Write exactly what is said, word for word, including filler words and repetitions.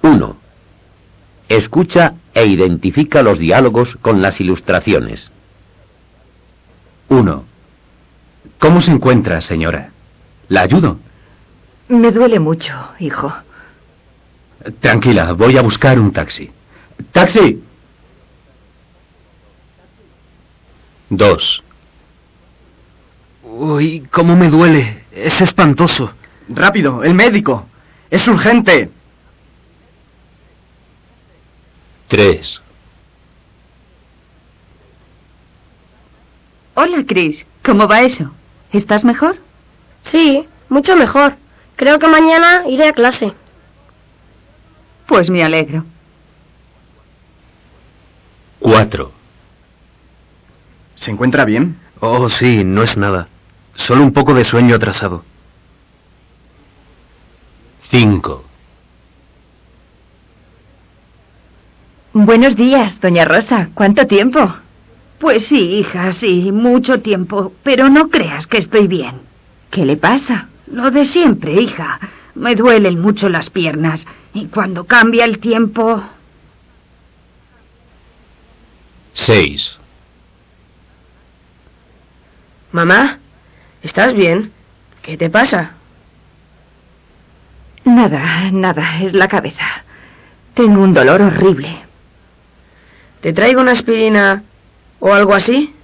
uno. Escucha e identifica los diálogos con las ilustraciones. uno. ¿Cómo se encuentra, señora? ¿La ayudo? Me duele mucho, hijo. Tranquila, voy a buscar un taxi. ¡Taxi! dos. Uy, cómo me duele. Es espantoso. Rápido, el médico. Es urgente. tres. Hola, Chris. ¿Cómo va eso? ¿Estás mejor? Sí, mucho mejor. Creo que mañana iré a clase. Pues me alegro. cuatro. ¿Se encuentra bien? Oh, sí, no es nada. Solo un poco de sueño atrasado. cinco. Buenos días, doña Rosa. ¿Cuánto tiempo? Pues sí, hija, sí, mucho tiempo. Pero no creas que estoy bien. ¿Qué le pasa? Lo de siempre, hija. Me duelen mucho las piernas. Y cuando cambia el tiempo... seis. Mamá, ¿estás bien? ¿Qué te pasa? Nada, nada, es la cabeza. Tengo un dolor horrible. ¿Te traigo una aspirina o algo así?